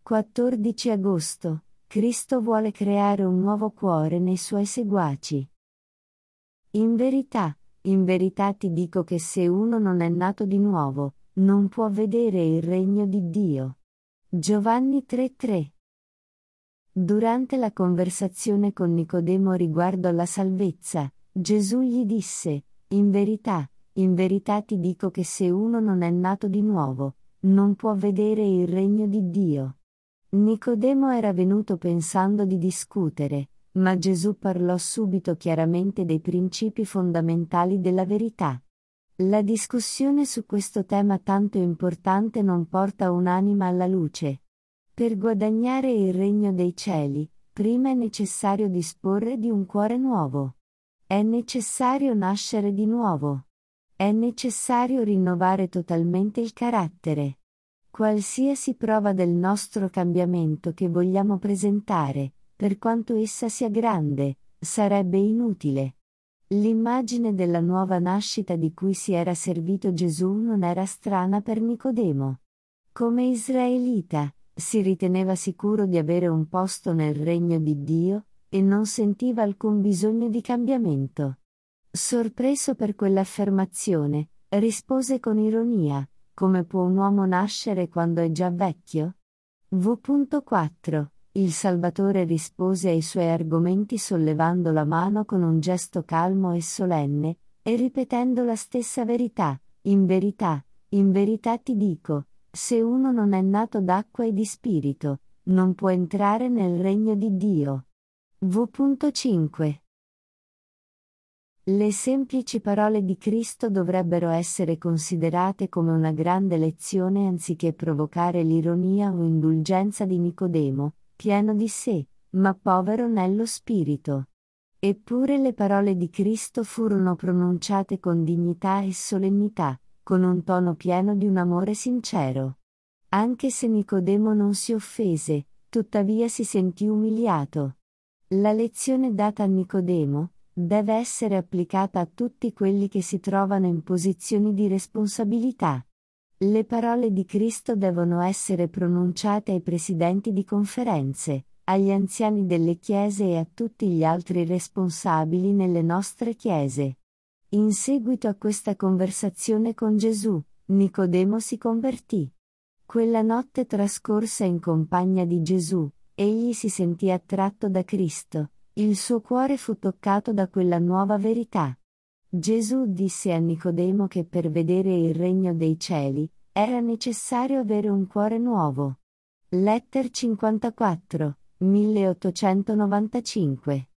14 agosto. Cristo vuole creare un nuovo cuore nei suoi seguaci. In verità ti dico che se uno non è nato di nuovo, non può vedere il regno di Dio. Giovanni 3:3. Durante la conversazione con Nicodemo riguardo alla salvezza, Gesù gli disse: in verità ti dico che se uno non è nato di nuovo, non può vedere il regno di Dio. Nicodemo era venuto pensando di discutere, ma Gesù parlò subito chiaramente dei principi fondamentali della verità. La discussione su questo tema tanto importante non porta un'anima alla luce. Per guadagnare il regno dei cieli, prima è necessario disporre di un cuore nuovo. È necessario nascere di nuovo. È necessario rinnovare totalmente il carattere. Qualsiasi prova del nostro cambiamento che vogliamo presentare, per quanto essa sia grande, sarebbe inutile. L'immagine della nuova nascita di cui si era servito Gesù non era strana per Nicodemo. Come israelita, si riteneva sicuro di avere un posto nel regno di Dio, e non sentiva alcun bisogno di cambiamento. Sorpreso per quell'affermazione, rispose con ironia: come può un uomo nascere quando è già vecchio? V.4. Il Salvatore rispose ai suoi argomenti sollevando la mano con un gesto calmo e solenne, e ripetendo la stessa verità: in verità ti dico, se uno non è nato d'acqua e di spirito, non può entrare nel regno di Dio. V.5. Le semplici parole di Cristo dovrebbero essere considerate come una grande lezione anziché provocare l'ironia o indulgenza di Nicodemo, pieno di sé, ma povero nello spirito. Eppure le parole di Cristo furono pronunciate con dignità e solennità, con un tono pieno di un amore sincero. Anche se Nicodemo non si offese, tuttavia si sentì umiliato. La lezione data a Nicodemo deve essere applicata a tutti quelli che si trovano in posizioni di responsabilità. Le parole di Cristo devono essere pronunciate ai presidenti di conferenze, agli anziani delle chiese e a tutti gli altri responsabili nelle nostre chiese. In seguito a questa conversazione con Gesù, Nicodemo si convertì. Quella notte trascorsa in compagnia di Gesù, egli si sentì attratto da Cristo. Il suo cuore fu toccato da quella nuova verità. Gesù disse a Nicodemo che per vedere il regno dei cieli, era necessario avere un cuore nuovo. Letter 54, 1895